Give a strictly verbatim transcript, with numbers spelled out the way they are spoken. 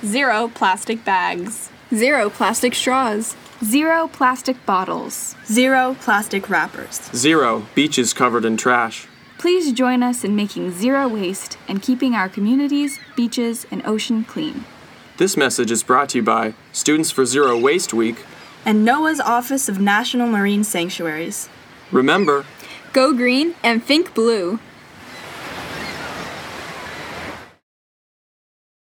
Zero plastic bags. Zero plastic straws. Zero plastic bottles. Zero plastic wrappers. Zero beaches covered in trash. Please join us in making zero waste and keeping our communities, beaches, and ocean clean. This message is brought to you by Students for Zero Waste Week and NOAA's Office of National Marine Sanctuaries. Remember, go green and think blue.